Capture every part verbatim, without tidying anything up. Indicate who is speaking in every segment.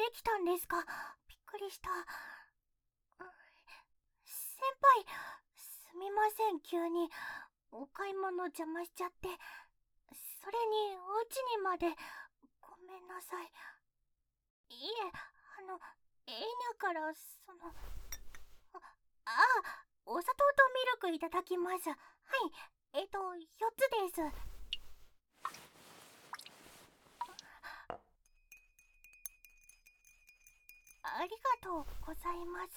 Speaker 1: できたんですか？びっくりした。先輩、すみません、急にお買い物邪魔しちゃって。それにお家にまでごめんなさい。いえ、あのエーニャからそのああ、お砂糖とミルクいただきます。はい、えっとよっつです。ありがとうございます。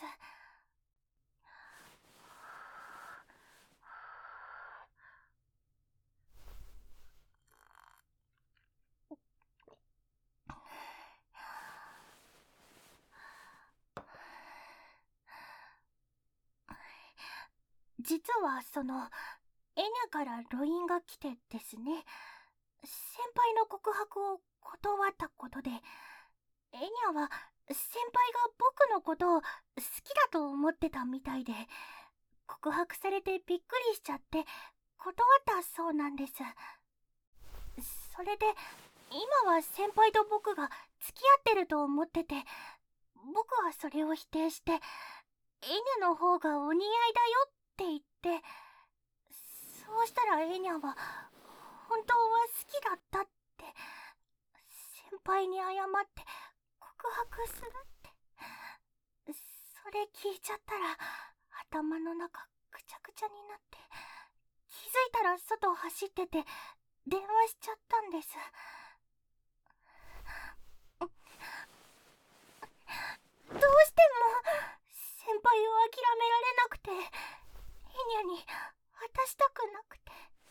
Speaker 1: 実はそのエニャからロインが来てですね、先輩の告白を断ったことで、エニャは先輩が僕のことを好きだと思ってたみたいで、告白されてびっくりしちゃって断ったそうなんです。それで今は先輩と僕が付き合ってると思ってて、僕はそれを否定して、エニャの方がお似合いだよって言って、そうしたらエニャは本当は好きだったって先輩に謝って告白するって。それ聞いちゃったら頭の中ぐちゃぐちゃになって、気づいたら外走ってて電話しちゃったんです。どうしても先輩を諦められなくて、エニャに渡したくなくて。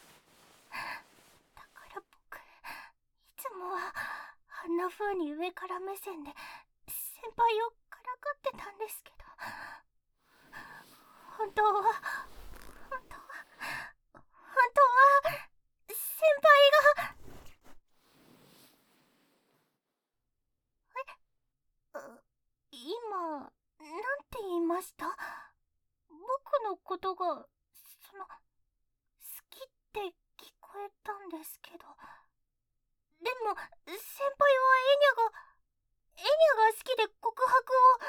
Speaker 1: だから僕、いつもはあんな風に上から目線で先輩をからかってたんですけど、本当は本当は本当は先輩がえ今なんて言いました？僕のことがその好きって聞こえたんですけど。でも先輩はエニャがエニャが好きで告白を。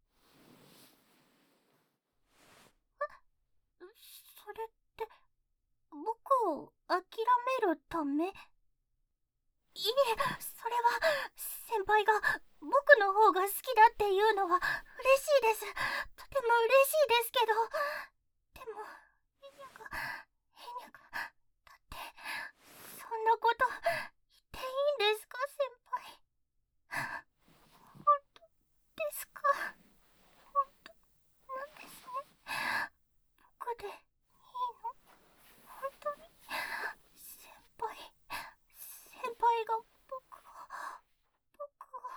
Speaker 1: それって僕を諦めるため？いえ、それは先輩が僕の方が好きだっていうのは嬉しいです。とても嬉しいですけど、でもエニャがエニャがだってそんなこと言っていいんですか、先輩？本当ですか？本当なんですね。僕でいいの？本当に先輩先輩が僕を僕を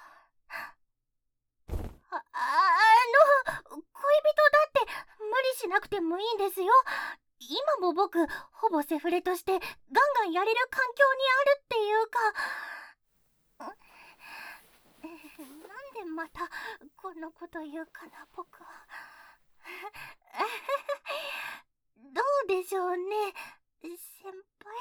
Speaker 1: あ、あの恋人だって無理しなくてもいいんですよ。今も僕ほぼセフレとしてガンガンやれる環境にあるっていうか。なんでまたこんなこと言うかな、僕は。どうでしょうね、先輩。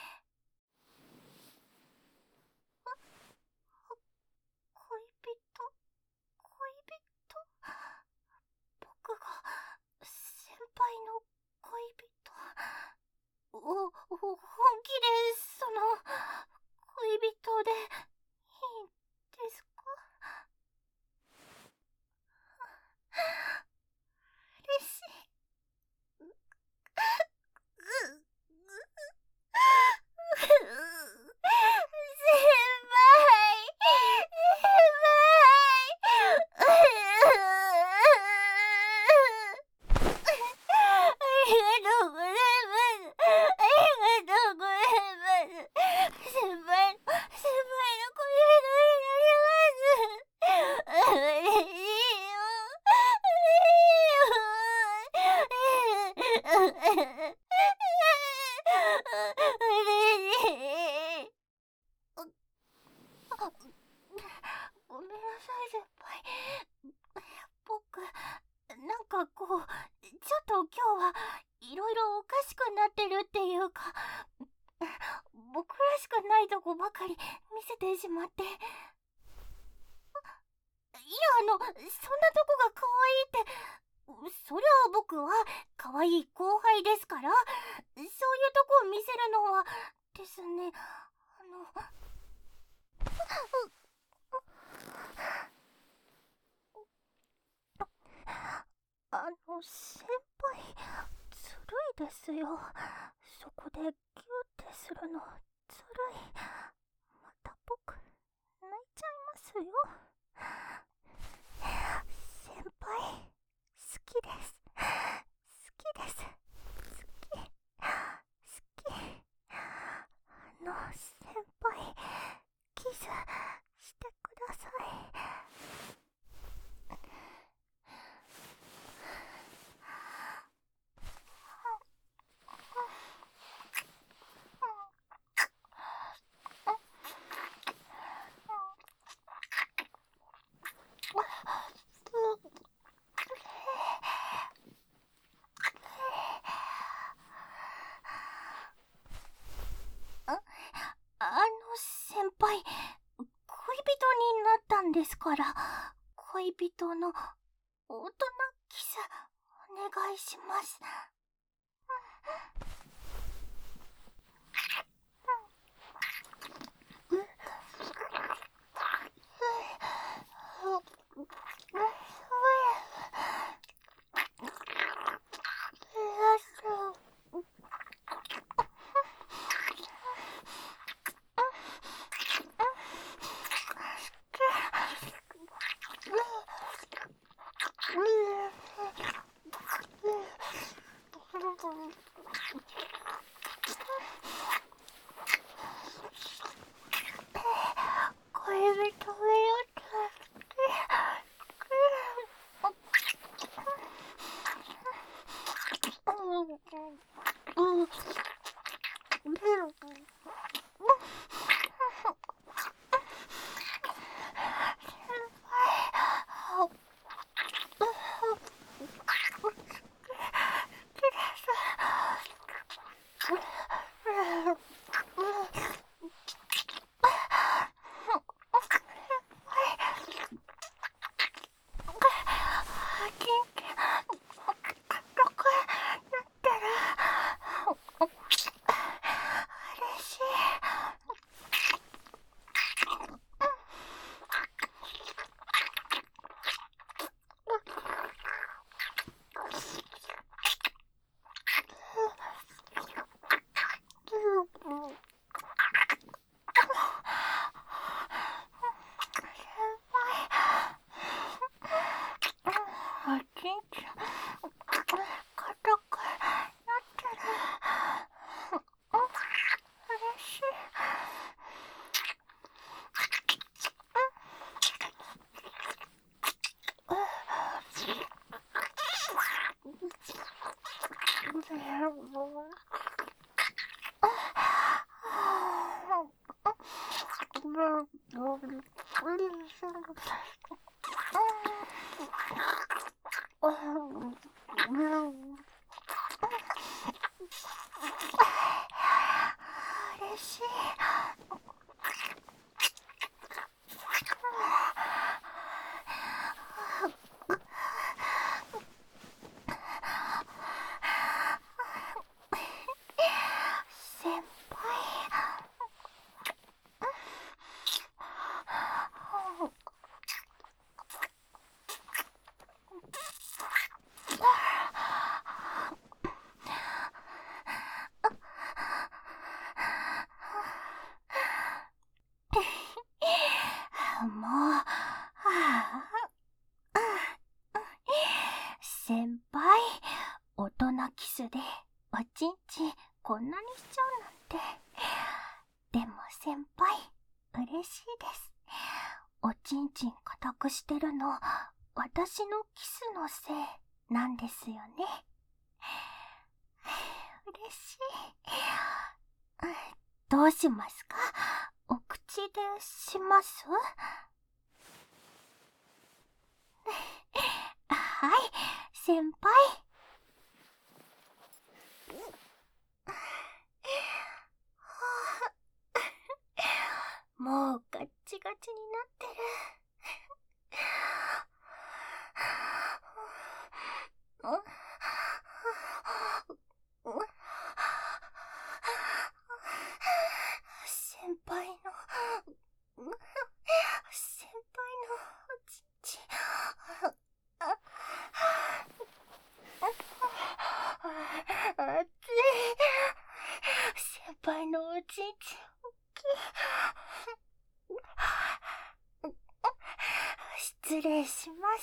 Speaker 1: 恋人恋人僕が先輩の恋人。お、お本気でその恋人でいいんですか？嬉しい。先輩先輩ありがとうございます。ありがとうございます。先輩、先輩の恋人になります。嬉しいよ。嬉しいよ。嬉しい。あ、ごめんなさい、先輩。僕、なんかこう、ちょっと今日はいろいろおかしくなってるっていうか、僕らしくないとこばかり見せてしまって。 あの、そんなとこが可愛いって、そりゃ僕は可愛い後輩ですから、そういうとこを見せるのはですね、あの、あの、先輩、ずるいですよ。そこでギューってするの、ずるい。また僕、泣いちゃいますよ。先輩、好きです。好きです。好き。好き。あの、先輩、キスしてください。あの先輩、恋人になったんですから、恋人の大人キスお願いします。恋人めよって嬉しい。先輩。もう、はあ、先輩、大人キスでおちんちんこんなにしちゃうなんて。でも先輩、嬉しいです。おちんちん固くしてるの、私のキスのせいなんですよね。嬉しい。どうしますか？お口でします？はい、先輩。もうガッチガチになってる。 先輩の先輩のおちんち熱い。先輩のおちんち大きい。失礼します。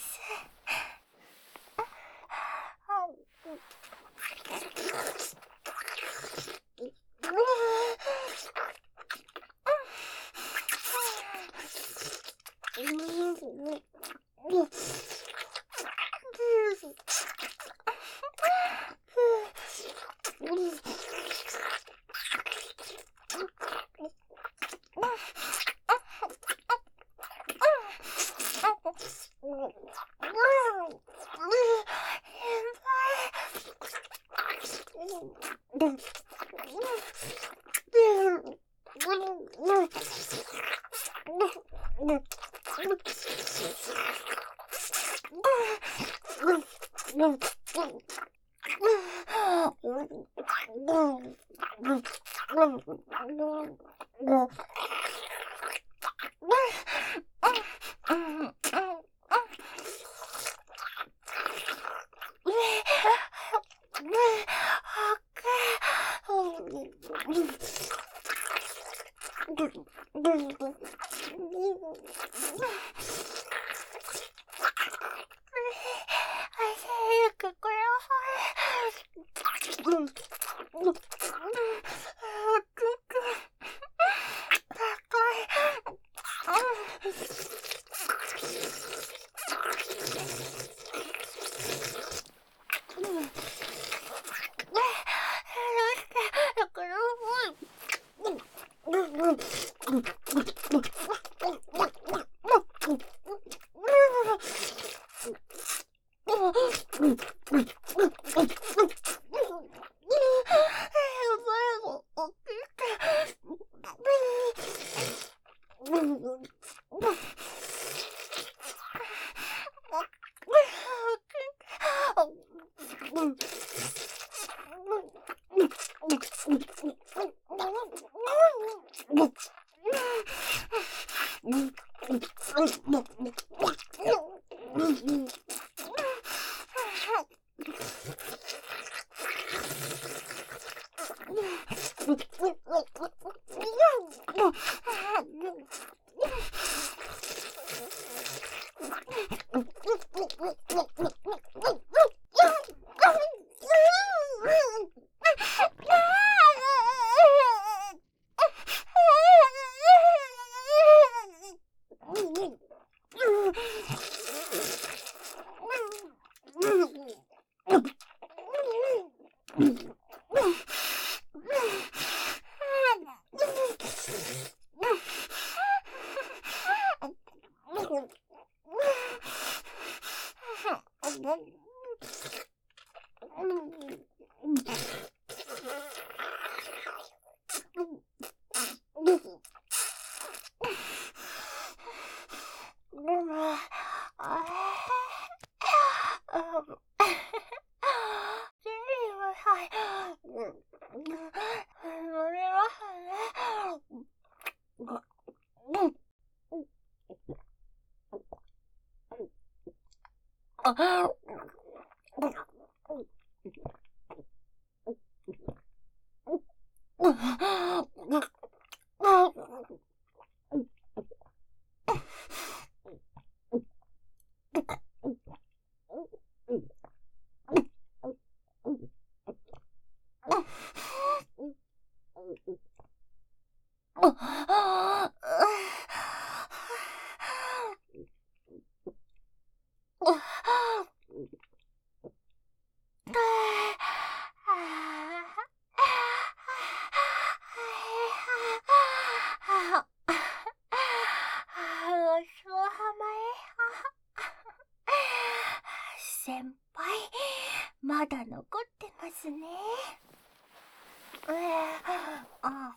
Speaker 1: 先輩、まだ残ってますね。えー、あ、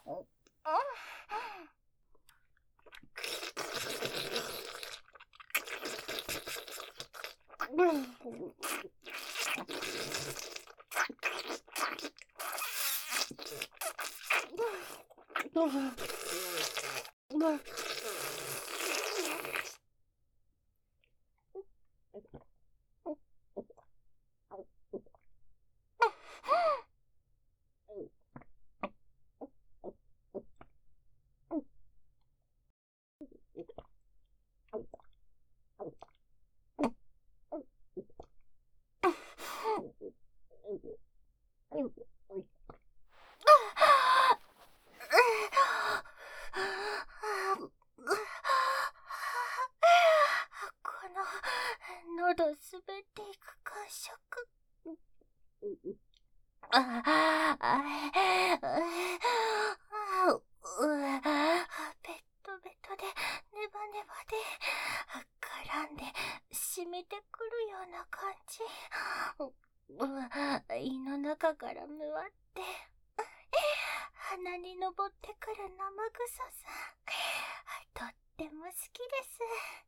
Speaker 1: うん。 む。喉滑っていく感触。ああ、あベトベトでネバネバで絡んで染みてくるような感じ。胃の中からむわって鼻に登ってくる生臭さ、とっても好きです。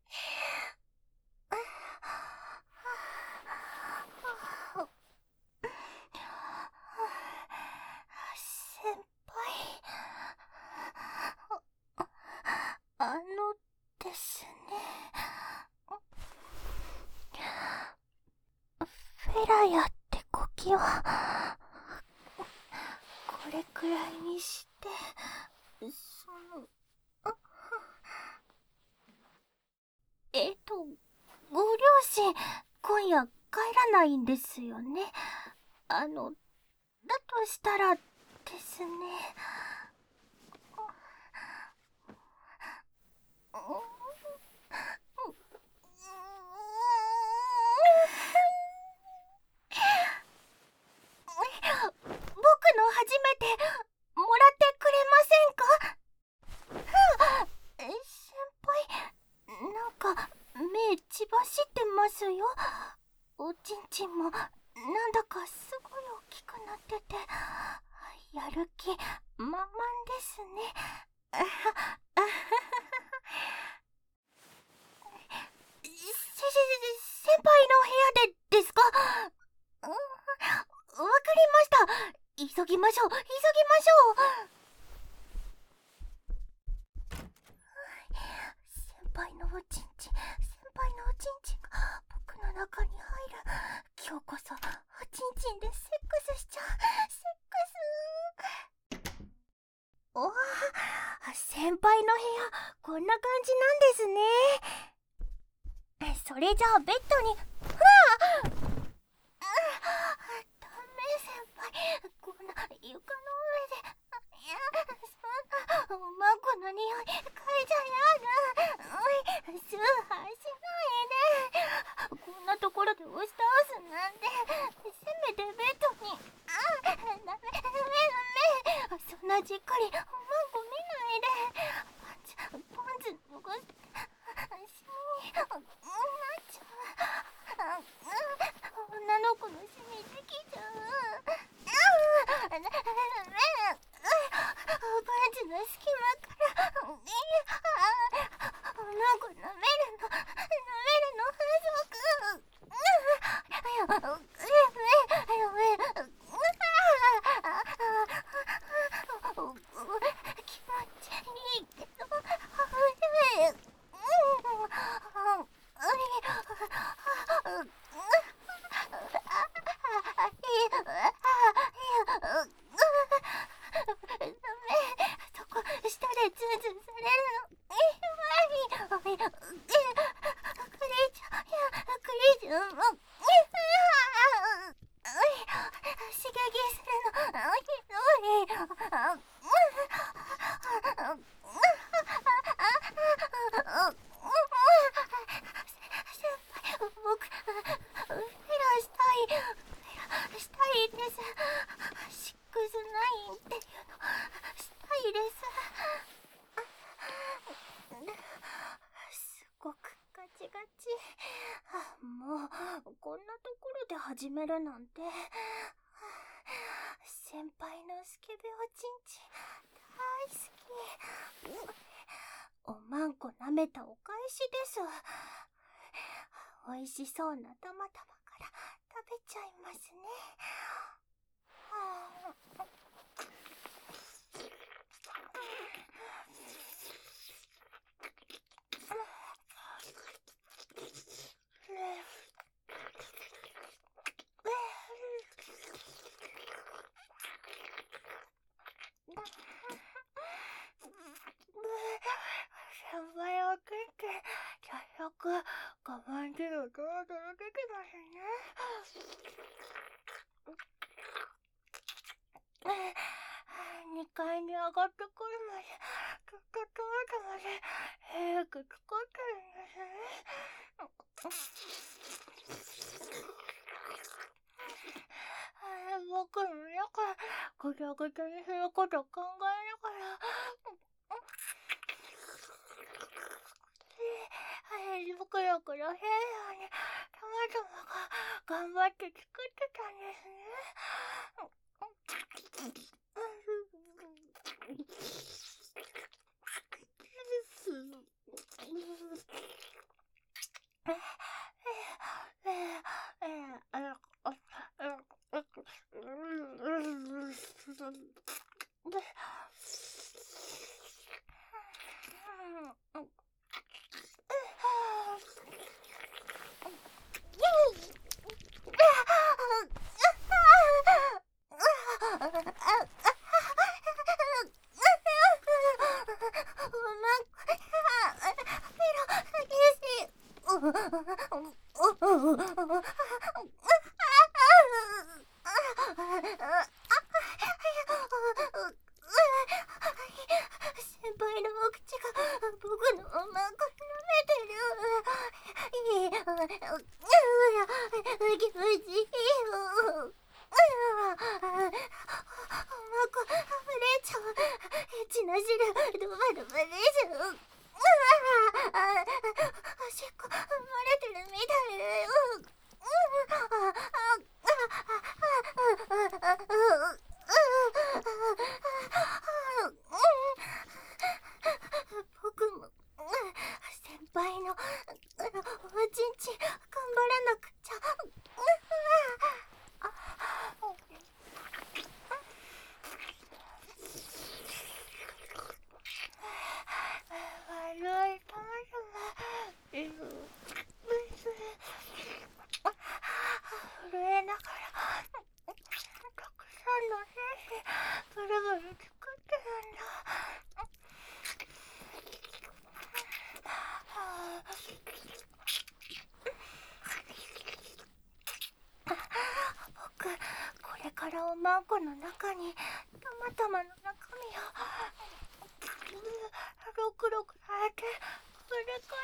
Speaker 1: 先輩、あのですね、フェラヤって呼気はこれくらいにして、そのえっとご両親今夜帰らないんですよね。あのだとしたらですね、僕の初めてもらってくれませんか？先輩、なんか目血走ってますよ。おちんちんもなんだかすごい大きくなってて、やる気満々ですね。せせ先輩の部屋でですか？わかりました。急ぎましょう急ぎましょう。先輩のおちんちん、先輩のおちんちんが僕の中に入る。今日こそおちんちんでセックスしちゃう。セックス。おー、先輩の部屋こんな感じなんですね。それじゃあベッドに。わあ、ダメ先輩、こんな床の上で。いや、そんなおまんこの匂い嗅いじゃやだ。おい、崇拝しないで。こんなところで押し倒すなんて。せめてベッドに。あ、ダメダメダメ。そんなじっくりおまんこ見ないで。パンツパンツ脱がしてシミになっちゃう。女の子のシミできちゃう。ダメダメ。パンツの隙間からおまんこ舐めるの舐めるの反則。やめやめ。気持ちいいけどそこ下でツンツンされるの。え、マリー、おい、クリーチャー、いや、クリーチャーも、刺激するの。おい、おい、先輩、僕、フェラしたい、フェラしたいです。シックスナインっていうの、したいです。すごくガチガチ。もうこんなところで始めるなんて。先輩のスケベおちんちん大好き。おまんこ舐めたお返しです。おいしそうなたまたまから食べちゃいますね。 く我慢汁をドロドロ出てますね。にかいに上がってくるまでずっとトマトまで早く作ってるんですね。僕の中ぐちゃぐちゃにすることを考えながらくるくる平和にたまたまが頑張って作ってたんですね。おまんこの中にたまたまの中身をロクロクされて振り返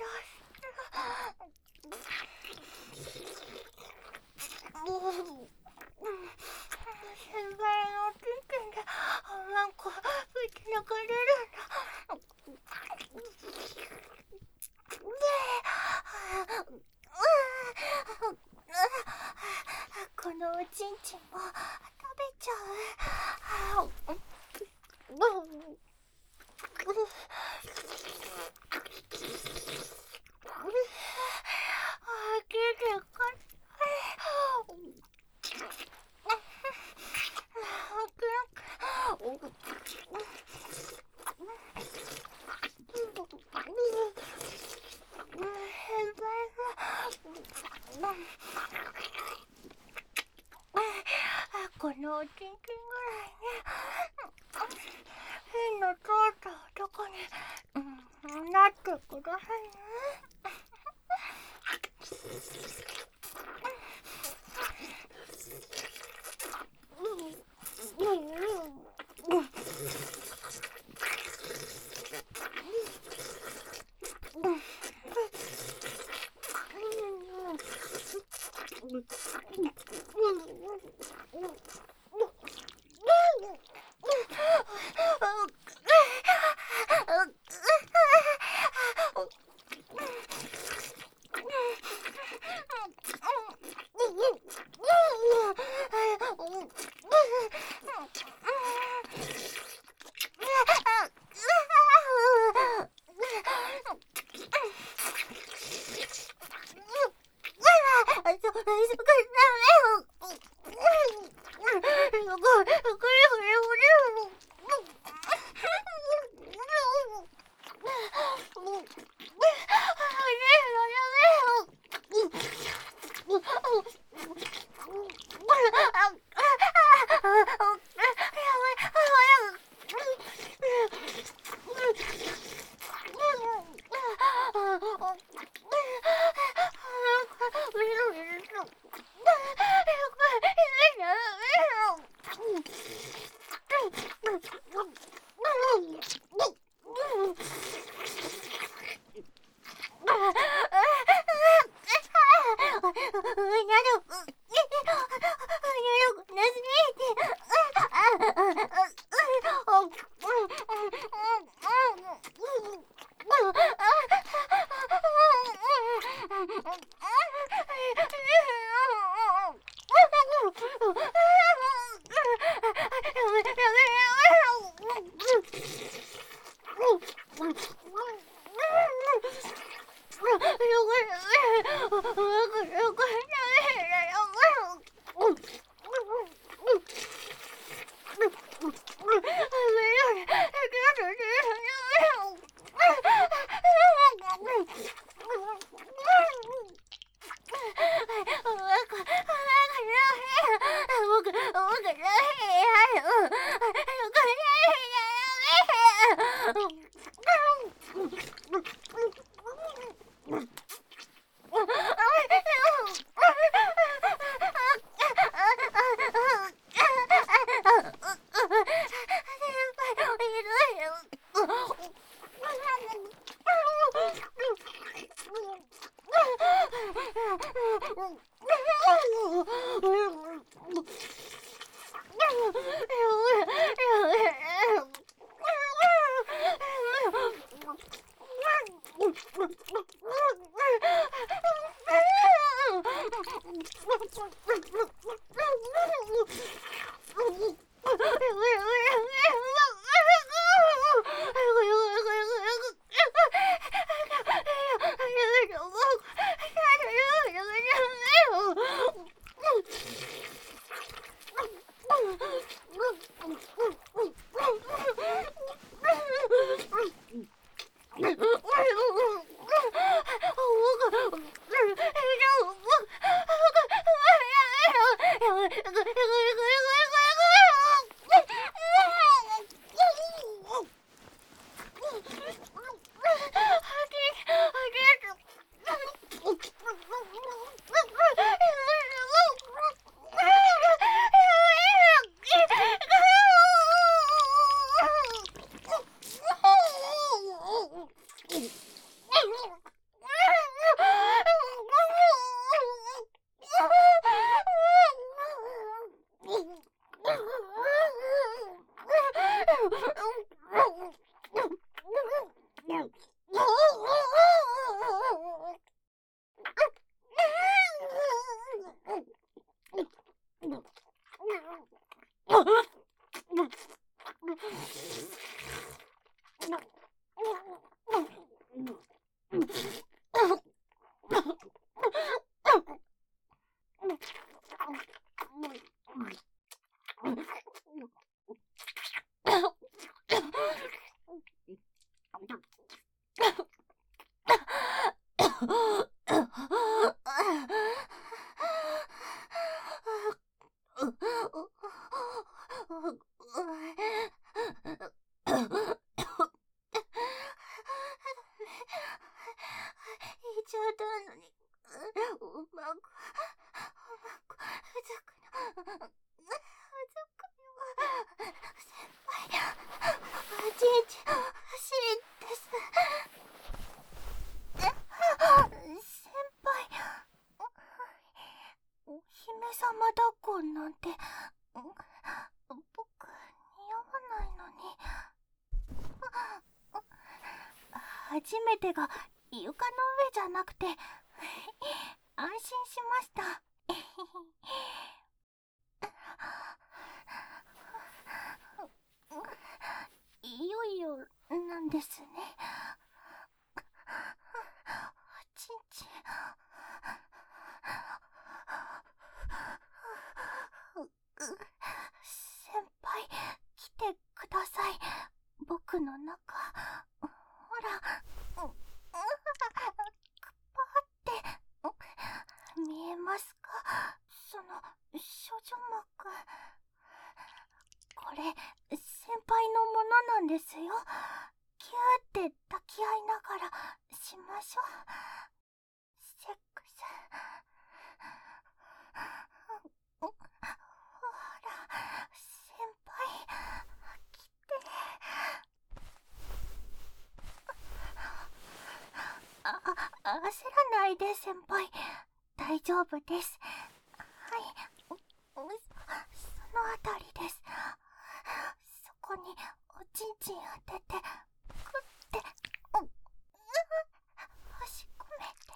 Speaker 1: るんだ。先輩のチンチンでおまんこぶち抜かれるんだ。このおちんちんも食べちゃう。このおちんちんぐらいね、変の通った男に、うん、なってくださいね。 初めてが床の上じゃなくて安心しましたいよいよなんですね。ちんちん先輩、来てください。僕の中ほらパーって見えますか？その少女膜、これ先輩のものなんですよ。キューって抱き合いながらしましょう。セックス。ほら先輩、来て。あ、焦らないで先輩、大丈夫です。はい、そのあたりです。そこにおちんちん当ててグッて押し込めて、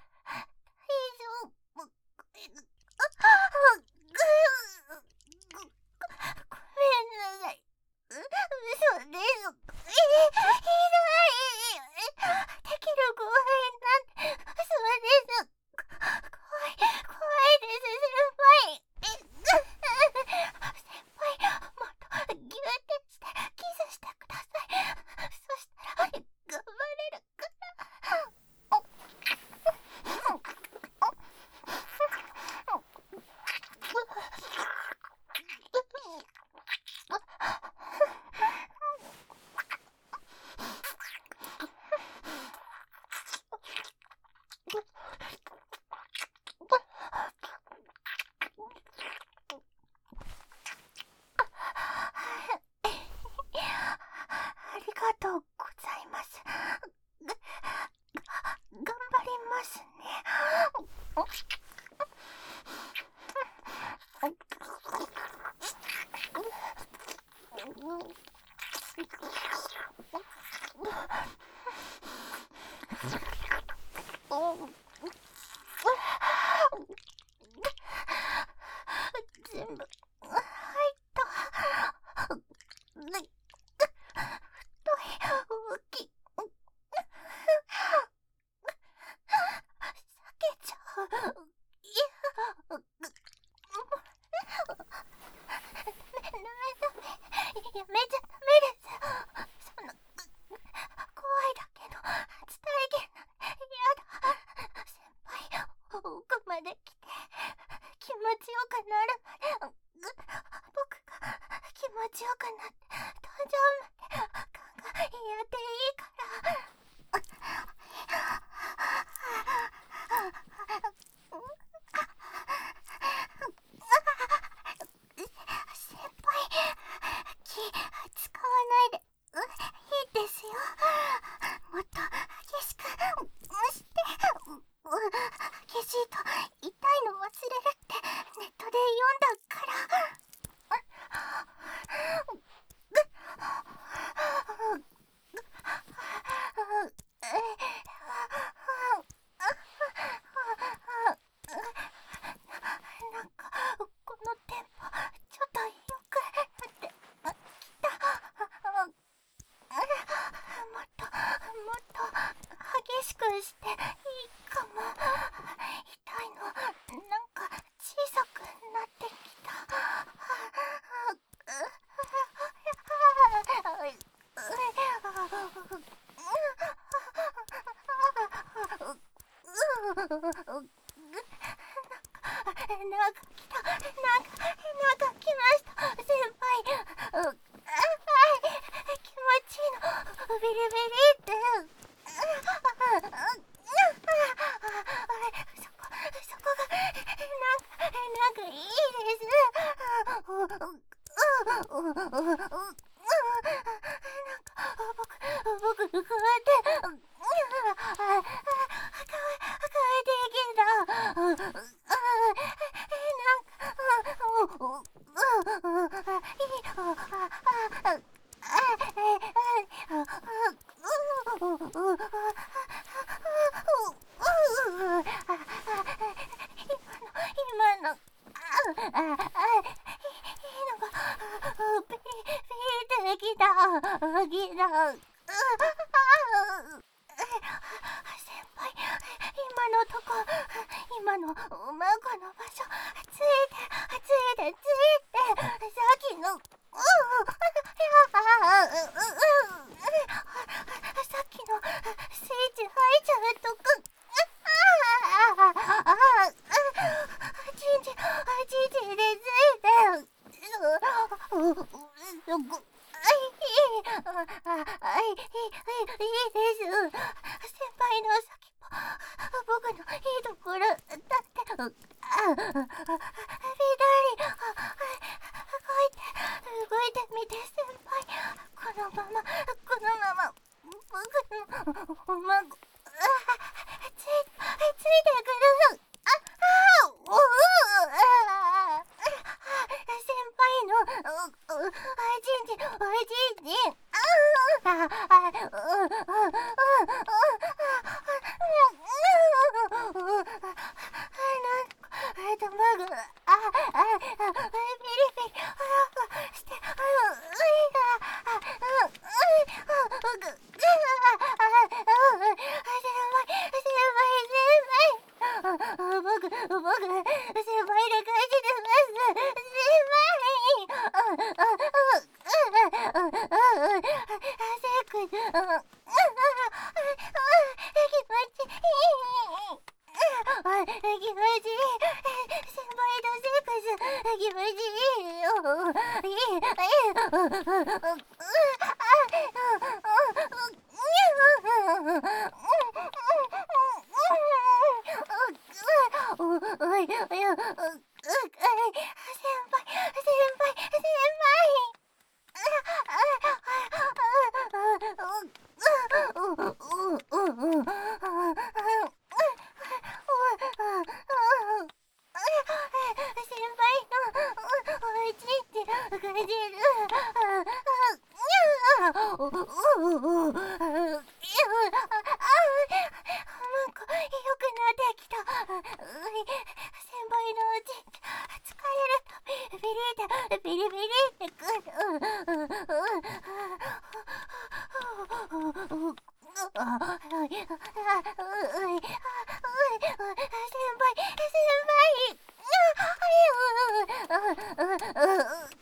Speaker 1: 大丈夫。 全部入った太い動き避けちゃう。いやダメダメやめちゃダメです。そんな怖いだけの初体験なんてやだ。先輩奥まで来て気持ちよくなるまで僕が気持ちよくなって登場まで考えやっていいから。先輩気使わないでいいですよ。もっと激しくして激しいと痛いの忘れるってネットで読んだから。なんかこのテンポちょっとよくなってきた。もっともっと激しくしていいかも。痛いのなんか小さくなってきた。なんか来た。なんかなんか来ました先輩。う気持ちいいのビリビリって。そこそこがなんかなんかいいです。なんか僕僕こうやって変えていけた。今のああいいのがピリピリってきた。きた。先輩今のとこ今のうまくの場所ついてついてついてさっきのさっきのスイッチ入っちゃうとこちんちんちんちんでついてそこあいいいいいいです。先輩の先っぽ僕のいいところだってあ左動いて動いてみて先輩。このままこのまま僕のお孫ついついてくる。ああおう先輩のおちんちんおちんちんああ卵ああピリピリして僕僕先輩で返してます先輩。せっくん気持ちいい気持ちいい先輩のセックス気持ちいいよ。いいおいおい先輩先輩先輩。先輩のおちんちん感じる。 てきた。先輩のうち疲れるとビリってビリビリってくる。先輩先輩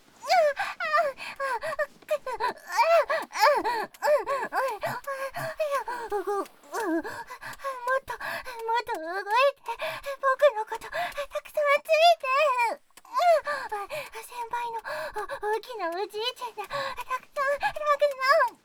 Speaker 1: もっともっと動いて、僕のことたくさんついて。先輩の大きなおじいちゃんがたくさんたくさん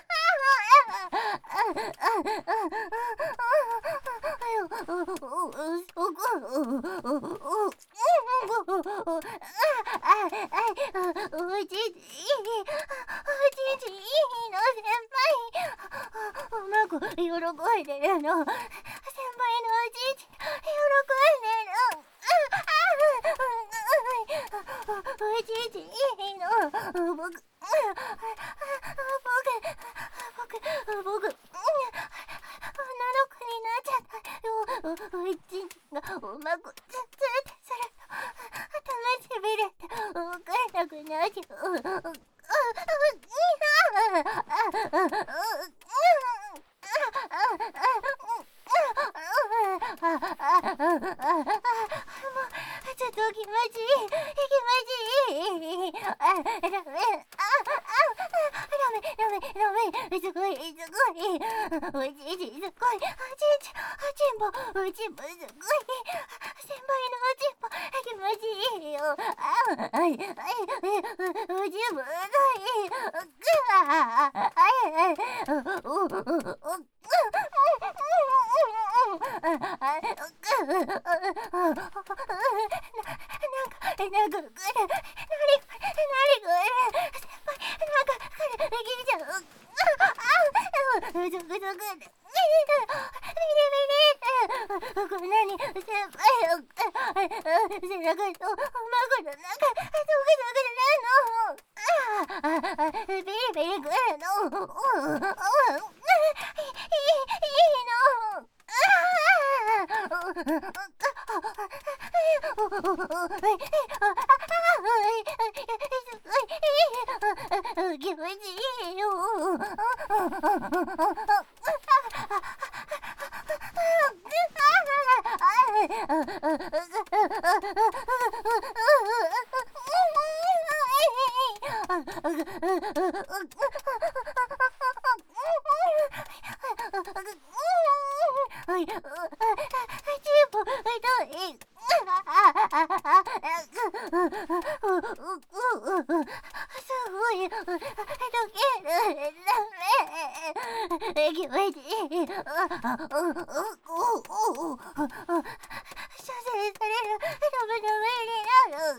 Speaker 1: おじいち、いい、おじいちいいの、先輩。うまく喜んでるの。先輩のおじいち、喜んでる。おじいち、いいの。僕、僕、僕、僕、女の子になっちゃった。おじいちがうまくつつってすると頭しびれて動かなくなっちゃう。ちょっと気持ちいい、気持ちいい。あ、ダメ、あ、あ、ダメ、ダメ、ダメ、すごい、すごい。おじいち、すごい。おじいち、おちんぽ、おちんぽ、すごい。先輩のおちんぽ、気持ちいいよ。あ、はい、はい、おちんぽ、すごい。あ、はい、はい、お、お、お、お、なんか、なんか、これ、なにこれ、なにこれ、先輩、なんか、これ、ギリちゃん、あ、あ、ゾクゾク、ビリビリ、これ何、先輩、背中と、孫のなんか、ゾクゾクなの、あ、ビリビリくるの、いい、いいの、気持ちいいよ。はい、チーポ、痛い。すごい、溶ける、ダメ。気持ちいい。射精される、ダメダメになる。